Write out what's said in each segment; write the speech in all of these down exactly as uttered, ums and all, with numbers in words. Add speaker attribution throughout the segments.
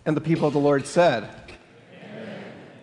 Speaker 1: And the people of the Lord said, Amen.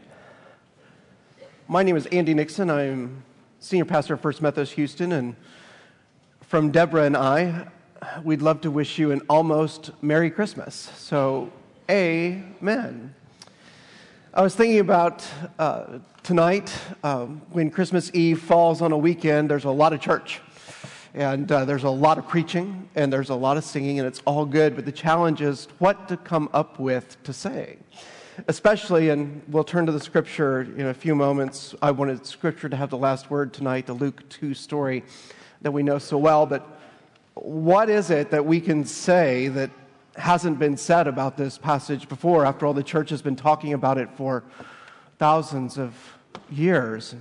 Speaker 1: My name is Andy Nixon. I'm senior pastor of First Methodist Houston, and from Deborah and I, we'd love to wish you an almost Merry Christmas. So, amen. I was thinking about uh, tonight, um, when Christmas Eve falls on a weekend, there's a lot of church. And uh, there's a lot of preaching, and there's a lot of singing, and it's all good. But the challenge is what to come up with to say. Especially, and we'll turn to the scripture in a few moments. I wanted scripture to have the last word tonight, the Luke two story that we know so well. But what is it that we can say that hasn't been said about this passage before? After all, the church has been talking about it for thousands of years.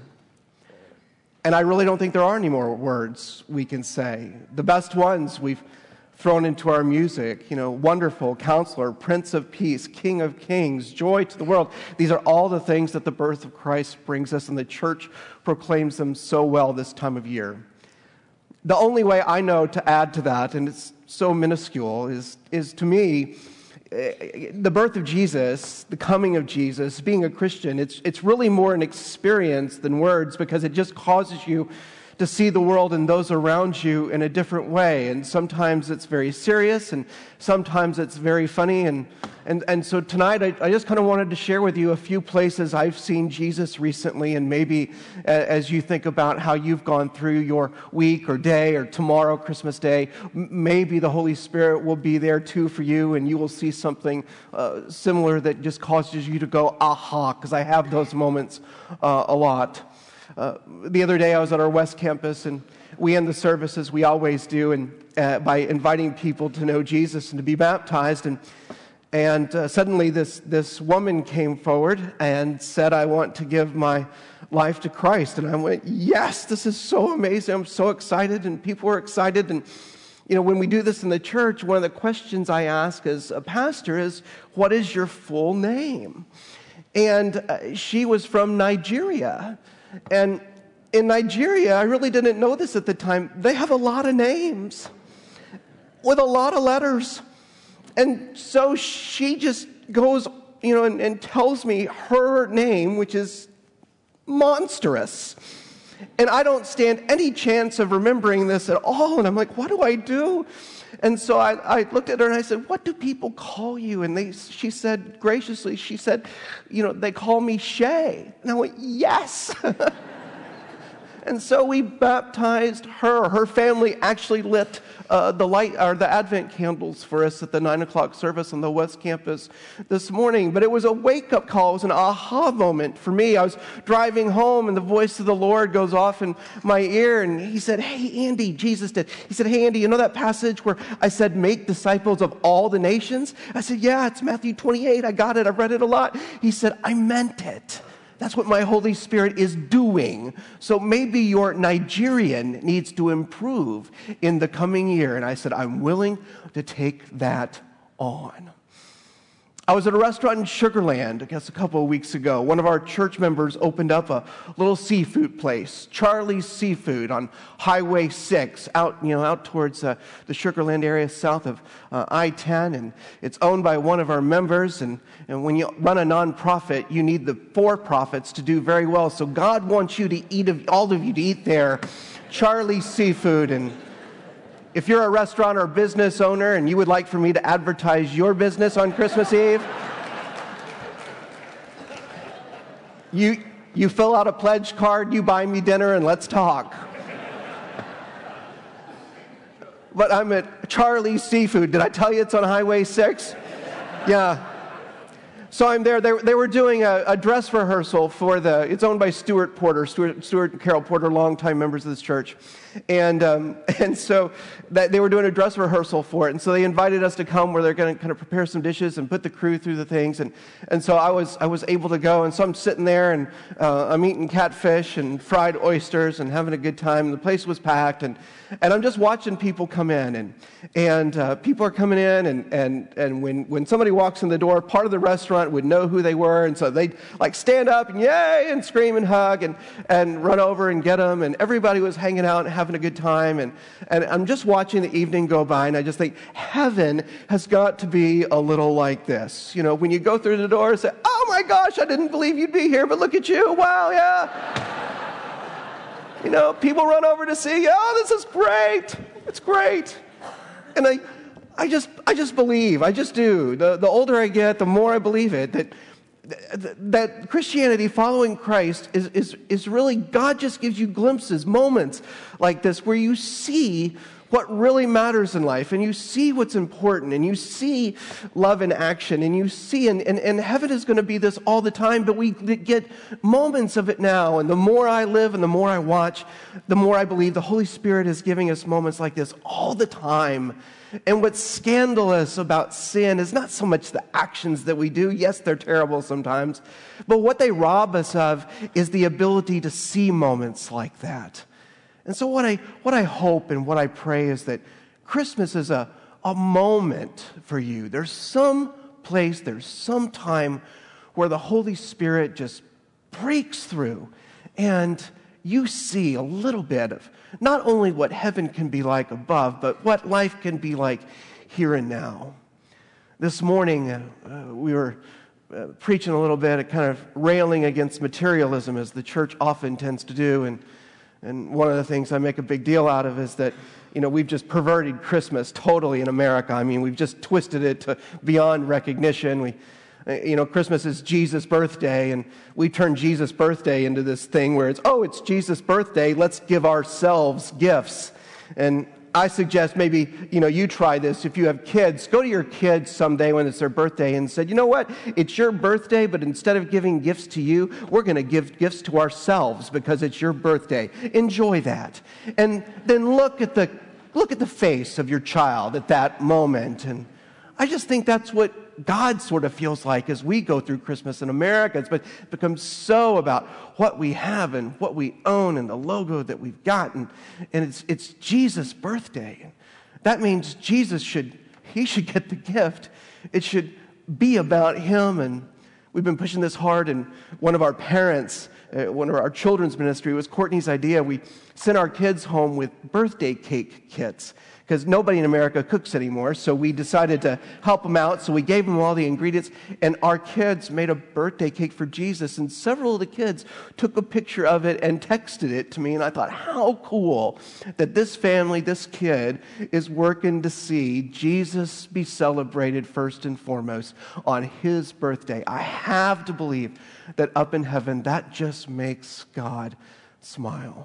Speaker 1: And I really don't think there are any more words we can say. The best ones we've thrown into our music, you know, wonderful, counselor, Prince of Peace, King of Kings, joy to the world. These are all the things that the birth of Christ brings us, and the church proclaims them so well this time of year. The only way I know to add to that, and it's so minuscule, is, is to me, the birth of Jesus, the coming of Jesus, being a Christian, it's it's really more an experience than words, because it just causes you to see the world and those around you in a different way. And sometimes it's very serious, and sometimes it's very funny. And and, and so tonight, I, I just kind of wanted to share with you a few places I've seen Jesus recently, and maybe as you think about how you've gone through your week or day or tomorrow, Christmas Day, maybe the Holy Spirit will be there too for you, and you will see something uh, similar that just causes you to go, aha, because I have those moments uh, a lot. Uh, the other day I was at our West Campus, and we end the service as we always do, and uh, by inviting people to know Jesus and to be baptized. And and uh, suddenly this this woman came forward and said, "I want to give my life to Christ." And I went, "Yes, this is so amazing! I'm so excited!" And people were excited. And you know, when we do this in the church, one of the questions I ask as a pastor is, "What is your full name?" And uh, she was from Nigeria. And in Nigeria, I really didn't know this at the time, they have a lot of names with a lot of letters. And so she just goes, you know, and, and tells me her name, which is monstrous. And I don't stand any chance of remembering this at all. And I'm like, what do I do? And so I, I looked at her and I said, "What do people call you?" And they, she said, graciously, she said, "You know, they call me Shay." And I went, yes. And so we baptized her. Her family actually lit uh, the light or the Advent candles for us at the nine o'clock service on the West Campus this morning. But it was a wake-up call. It was an aha moment for me. I was driving home, and the voice of the Lord goes off in my ear, and he said, "Hey, Andy," Jesus did. He said, "Hey, Andy, you know that passage where I said, 'Make disciples of all the nations'?" I said, "Yeah, it's Matthew twenty-eight. I got it. I've read it a lot." He said, "I meant it. That's what my Holy Spirit is doing. So maybe your Nigerian needs to improve in the coming year." And I said, "I'm willing to take that on." I was at a restaurant in Sugar Land, I guess a couple of weeks ago. One of our church members opened up a little seafood place, Charlie's Seafood, on Highway six, out you know out towards uh, the Sugar Land area south of uh, I ten, and it's owned by one of our members. And, and when you run a nonprofit, you need the for-profits to do very well. So God wants you to eat, of, all of you to eat there, Charlie's Seafood. And if you're a restaurant or business owner and you would like for me to advertise your business on Christmas Eve, you you fill out a pledge card, you buy me dinner, and let's talk. But I'm at Charlie's Seafood. Did I tell you it's on Highway six? Yeah. So I'm there. They, they were doing a, a dress rehearsal for the, it's owned by Stuart Porter, Stuart, Stuart and Carol Porter, longtime members of this church. And um, and so that they were doing a dress rehearsal for it. And so they invited us to come where they're going to kind of prepare some dishes and put the crew through the things. And and so I was I was able to go. And so I'm sitting there, and uh, I'm eating catfish and fried oysters and having a good time. And the place was packed. And and I'm just watching people come in. And and uh, people are coming in. And, and, and when, when somebody walks in the door, part of the restaurant front would know who they were, and so they'd like stand up and yay and scream and hug and, and run over and get them, and everybody was hanging out and having a good time, and, and I'm just watching the evening go by, and I just think, heaven has got to be a little like this. You know, when you go through the door and say, oh my gosh, I didn't believe you'd be here, but look at you, wow, yeah. You know, people run over to see, oh, this is great. It's great. And I I just I just believe, I just do. The, the older I get, the more I believe it, that that Christianity, following Christ, is, is, is really, God just gives you glimpses, moments like this where you see what really matters in life, and you see what's important, and you see love in action, and you see, and, and, and heaven is going to be this all the time, but we get moments of it now, and the more I live and the more I watch, the more I believe the Holy Spirit is giving us moments like this all the time. And what's scandalous about sin is not so much the actions that we do. Yes, they're terrible sometimes, but what they rob us of is the ability to see moments like that. And so what I what I hope and what I pray is that Christmas is a, a moment for you. There's some place, there's some time where the Holy Spirit just breaks through and you see a little bit of not only what heaven can be like above, but what life can be like here and now. This morning, uh, we were uh, preaching a little bit, kind of railing against materialism, as the church often tends to do, and And one of the things I make a big deal out of is that, you know, we've just perverted Christmas totally in America. I mean, we've just twisted it to beyond recognition. We, you know, Christmas is Jesus' birthday, and we turn Jesus' birthday into this thing where it's, oh, it's Jesus' birthday, let's give ourselves gifts. And I suggest maybe, you know, you try this. If you have kids, go to your kids someday when it's their birthday and said, you know what, it's your birthday, but instead of giving gifts to you, we're going to give gifts to ourselves because it's your birthday. Enjoy that. And then look at the look at the face of your child at that moment. And I just think that's what God sort of feels like as we go through Christmas in America. It's become so about what we have and what we own and the logo that we've got. And, and it's, it's Jesus' birthday. That means Jesus should, he should get the gift. It should be about him. And we've been pushing this hard. And one of our parents, uh, one of our children's ministry, was Courtney's idea. We sent our kids home with birthday cake kits, because nobody in America cooks anymore, so we decided to help them out. So we gave them all the ingredients, and our kids made a birthday cake for Jesus, and several of the kids took a picture of it and texted it to me, and I thought, how cool that this family, this kid, is working to see Jesus be celebrated first and foremost on his birthday. I have to believe that up in heaven, that just makes God smile.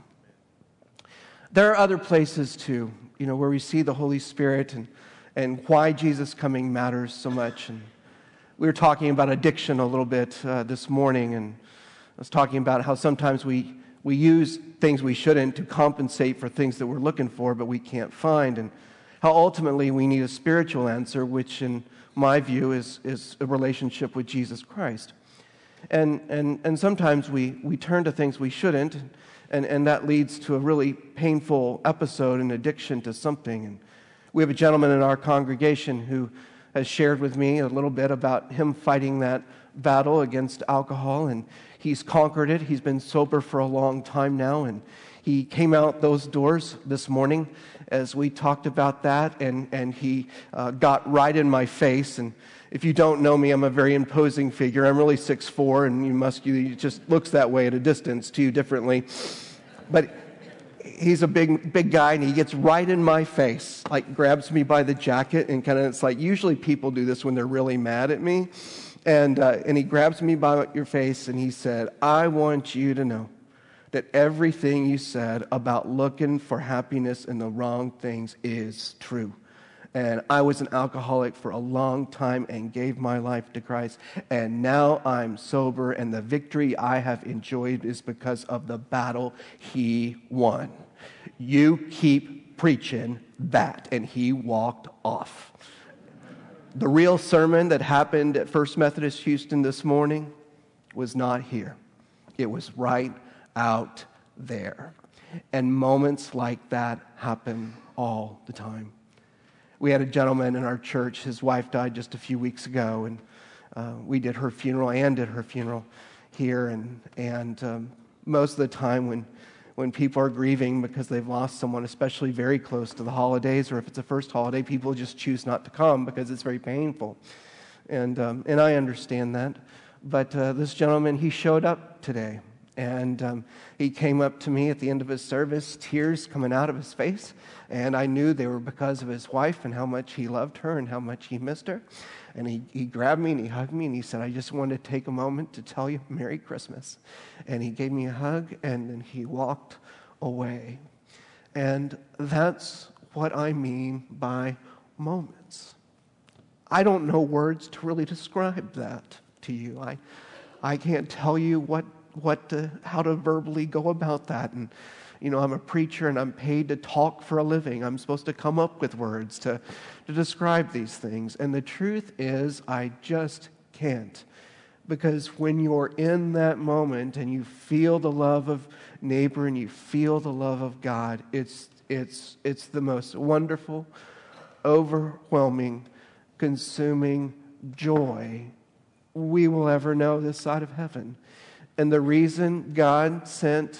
Speaker 1: There are other places too, you know, where we see the Holy Spirit and, and why Jesus coming matters so much. And we were talking about addiction a little bit uh, this morning, and I was talking about how sometimes we, we use things we shouldn't to compensate for things that we're looking for but we can't find, and how ultimately we need a spiritual answer, which in my view is, is a relationship with Jesus Christ. And, and, and sometimes we, we turn to things we shouldn't, And, and that leads to a really painful episode, an addiction to something. And we have a gentleman in our congregation who has shared with me a little bit about him fighting that battle against alcohol, and he's conquered it. He's been sober for a long time now, and he came out those doors this morning as we talked about that, and, and he uh, got right in my face. And if you don't know me, I'm a very imposing figure. I'm really six foot four, and you must, you, it just looks that way at a distance to you differently. But he's a big, big guy, and he gets right in my face, like grabs me by the jacket, and kind of, it's like, usually people do this when they're really mad at me. And, uh, and he grabs me by your face, and he said, I want you to know that everything you said about looking for happiness in the wrong things is true. And I was an alcoholic for a long time and gave my life to Christ. And now I'm sober, and the victory I have enjoyed is because of the battle he won. You keep preaching that. And he walked off. The real sermon that happened at First Methodist Houston this morning was not here. It was right out there. And moments like that happen all the time. We had a gentleman in our church, his wife died just a few weeks ago, and uh, we did her funeral and did her funeral here. And, and um, most of the time when, when people are grieving because they've lost someone, especially very close to the holidays, or if it's the first holiday, people just choose not to come because it's very painful. And, um, and I understand that. But uh, this gentleman, he showed up today. And um, he came up to me at the end of his service, tears coming out of his face. And I knew they were because of his wife and how much he loved her and how much he missed her. And he, he grabbed me and he hugged me and he said, I just wanted to take a moment to tell you Merry Christmas. And he gave me a hug and then he walked away. And that's what I mean by moments. I don't know words to really describe that to you. I, I can't tell you what what to, how to verbally go about that. And, you know, I'm a preacher and I'm paid to talk for a living. I'm supposed to come up with words to, to describe these things. And the truth is, I just can't. Because when you're in that moment and you feel the love of neighbor and you feel the love of God, it's, it's, it's the most wonderful, overwhelming, consuming joy we will ever know this side of heaven. And the reason God sent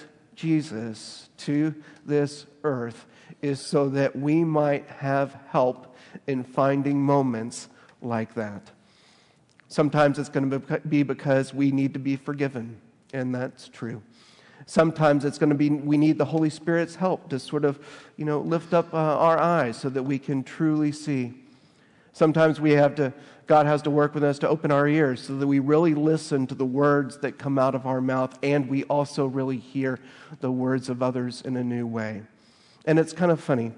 Speaker 1: Jesus to this earth is so that we might have help in finding moments like that. Sometimes it's going to be because we need to be forgiven, and that's true. Sometimes it's going to be we need the Holy Spirit's help to sort of, you know, lift up uh, our eyes so that we can truly see. Sometimes we have to, God has to work with us to open our ears so that we really listen to the words that come out of our mouth, and we also really hear the words of others in a new way. And it's kind of funny.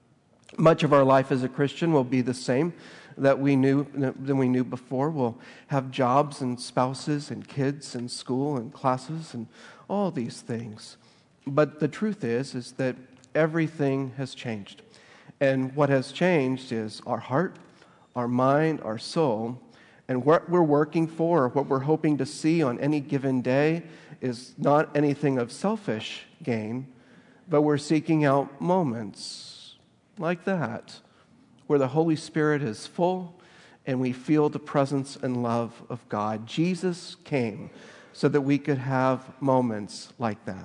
Speaker 1: Much of our life as a Christian will be the same that we knew than we knew before. We'll have jobs and spouses and kids and school and classes and all these things. But the truth is, is that everything has changed. And what has changed is our heart, our mind, our soul, and what we're working for, what we're hoping to see on any given day is not anything of selfish gain, but we're seeking out moments like that, where the Holy Spirit is full and we feel the presence and love of God. Jesus came so that we could have moments like that.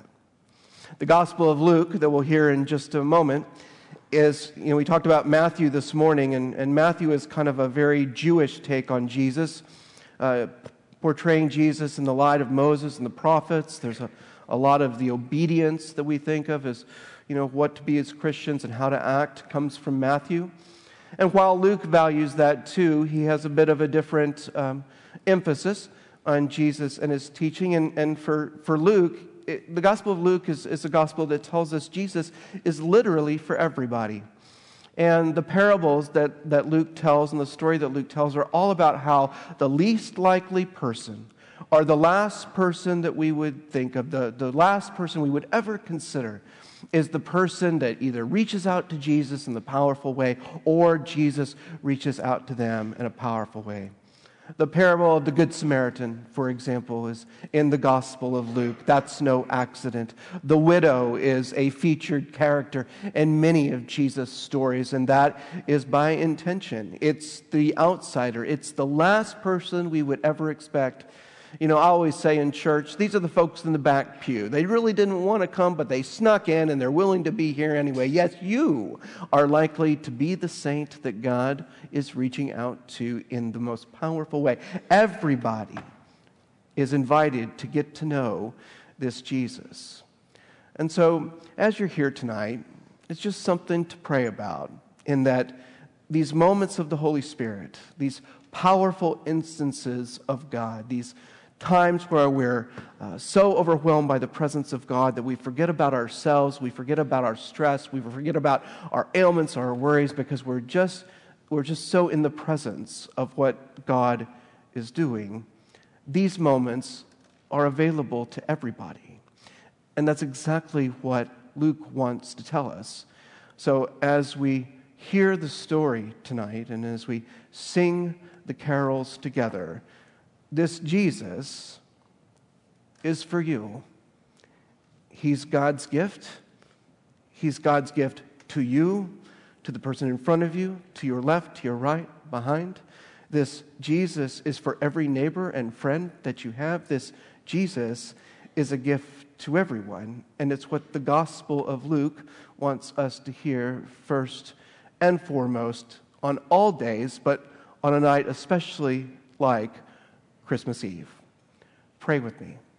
Speaker 1: The Gospel of Luke, that we'll hear in just a moment, is, you know, we talked about Matthew this morning, and, and Matthew is kind of a very Jewish take on Jesus, uh, portraying Jesus in the light of Moses and the prophets. There's a, a lot of the obedience that we think of as, you know, what to be as Christians and how to act comes from Matthew. And while Luke values that too, he has a bit of a different um, emphasis on Jesus and his teaching. And, and for, for Luke, It, the Gospel of Luke is, is a gospel that tells us Jesus is literally for everybody. And the parables that, that Luke tells and the story that Luke tells are all about how the least likely person, or the last person that we would think of, the, the last person we would ever consider, is the person that either reaches out to Jesus in the powerful way or Jesus reaches out to them in a powerful way. The parable of the Good Samaritan, for example, is in the Gospel of Luke. That's no accident. The widow is a featured character in many of Jesus' stories, and that is by intention. It's the outsider. It's the last person we would ever expect. You know, I always say in church, these are the folks in the back pew. They really didn't want to come, but they snuck in, and they're willing to be here anyway. Yes, you are likely to be the saint that God is reaching out to in the most powerful way. Everybody is invited to get to know this Jesus. And so, as you're here tonight, it's just something to pray about, in that these moments of the Holy Spirit, these powerful instances of God, these times where we're uh, so overwhelmed by the presence of God that we forget about ourselves, we forget about our stress, we forget about our ailments, our worries, because we're just we're just so in the presence of what God is doing. These moments are available to everybody. And that's exactly what Luke wants to tell us. So as we hear the story tonight and as we sing the carols together, this Jesus is for you. He's God's gift. He's God's gift to you, to the person in front of you, to your left, to your right, behind. This Jesus is for every neighbor and friend that you have. This Jesus is a gift to everyone, and it's what the Gospel of Luke wants us to hear first and foremost on all days, but on a night especially like Christmas Eve. Pray with me.